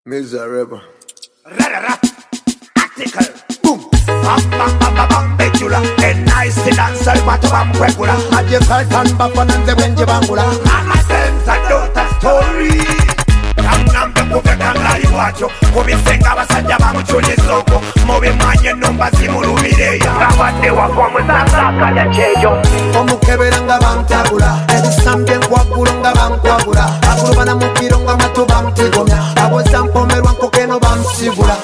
Miserable. Article. Boom. Bam bam bam bam bam begula. And nice to dance al pato bam regular. Aje kaltan bafananze wenje bangula. Mama sends a daughter story. Kangambe kuvekanga iwacho. Kubisenga abasajja bamuchulizogo. Mobe mwanye nomba zimulumireya. Kabadde wakwa muzanga ya chejo. Omukebera nga bamtabula. Ebisambye nkwagula nga bankwagula. Akulubana mukiro nga matu bamtigomya. Aboza mpomerwa nkokeno bamsibula.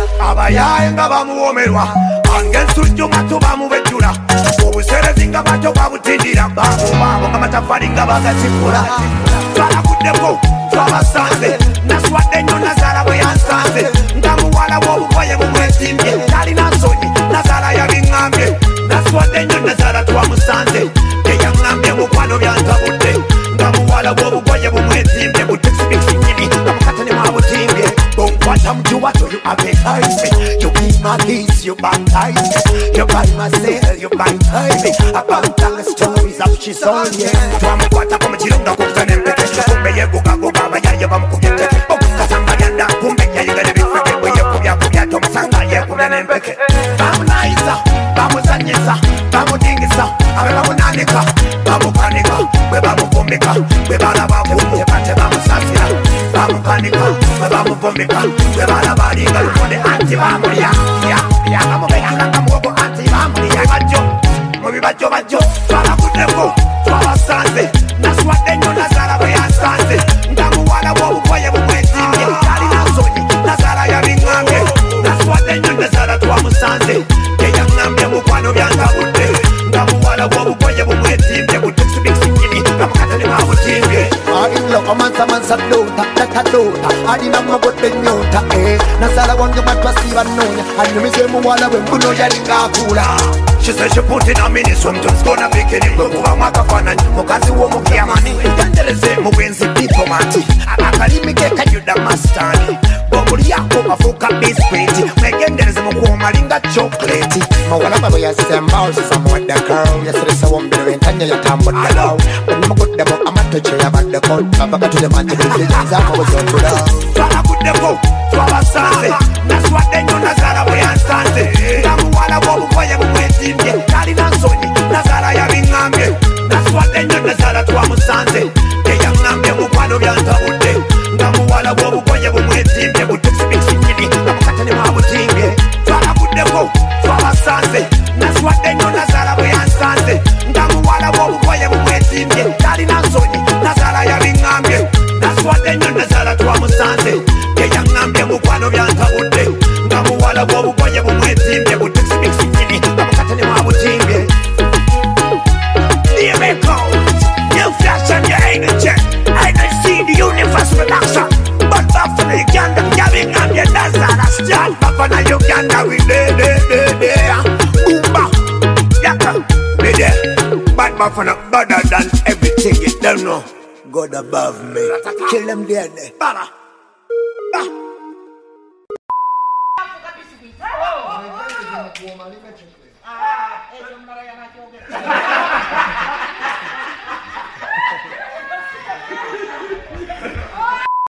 Abayaye nga bamuwomerwa. Angensujju matu bamubejjula. Obuserezi nga bato babutindira. Baabo nga matafali nga bagatikula. Twalakuddeko twabasanze. Naswadde nnyo Nazaala bwe yansanze. Nga muwala w'obugoye bumwesimbye. Talina nsonyi Nazaala yabiŋŋambye. Naswadde nnyo Nazaala twamusanze. Teyaŋŋambye mukwano byantabudde. Nga muwala w'obugoye bumwesimbye. Butekisibikisi nnyini nga mukatane mwabutimbye. Bonkwata mujuwato you advertise me. You be my lease, you baptize me. You buy my sale, you baptize me. About the stories of she's all yeah. Twamukwata kwa mukirunga kukutana empeke. Kumbe yegugaguga abayaye bamukubye. Okukasamba lyanda kumbe yayigale bifeke. Bwe yekubya tomusanga yekubya n'empeke. Bamunaayiza, bamuzannyisa, bamudingisa, abe bamunanika, bamukanika, bwe bamuvumika, bwe balaba kumbe bate bamusasira, bamukanika, bwe bamuvumika, bwe balaba alinga lukonde anti bamulya, bamubekanga mugogo anti bamulya. Mubibajjo bajjo, twalakuddeko, twabasanze, naswadde nnyo Nazaala bwe yansanze, nga muwala w'obugoye bumwesimbye, talina nsonyi Nazaala yabiŋŋambye, naswadde nnyo Nazaala twamusanze, teyaŋŋambye mukwano byantabudde, nga muwala w'obugoye bumwesimbye, butekisibikisi nnyini nga mukatale mwabutimbye. Ailo omansa dota, tata dota. Alina magodde nyota, Nazaala wange matwasiba nonya. Anyumize muwala we mbuno yalinga akula. She said she put in a mini sometimes gonna be kidding. Gwe kuba mwakafaananyi mukazi w'omukiyamani. Yandereze mugenzi diplomati. Akalimi ke kajjudde amasitaani. Bw'omulyako bafuuka bispiti. Mwegendereze mukuuma linga chocolate. Mawala babo yasemba osisamuwadde girl. Yaseresa wombiro entanya yatambudde low. Bwemuguddeko amatoke yabaddeko. Abakatule manji bizizaako buzondula. Twalakuddeko twabasanze. Naswadde nnyo Nazaala bwe yansanze. Nga muwala w'obugoye bumwesimbye. Talina nsonyi Nazaala yabiŋŋambye. Naswadde nnyo Nazaala twamusanze. Teyaŋŋambye mukwano byantabudde. Nga muwala w'obugoye bumwesimbye. Butekisibikisi nnyini nga mukatane mwabutimbye. Twalakuddeko twabasanze. Naswadde nnyo Nazaala bwe yansanze. Nga muwala w'obugoye bumwesimbye. Talina nsonyi Nazaala yabiŋŋambye. Naswadde nnyo Nazaala twamusanze. Teyaŋŋambye mukwano byantabudde. Nga muwala w'obugoye bumwesimbye. Butekisibikisi nnyini nga mukatane mwabutimbye. Here it goes. You flash on your energy. I don't see the universe production. But Buffalo Uganda, yabiŋŋambye Nazaala start Buffalo Uganda we there. Boomba, yaka, we there. But Buffalo better than everything you don't know. God above me. Kill them dead. Bala. Ah,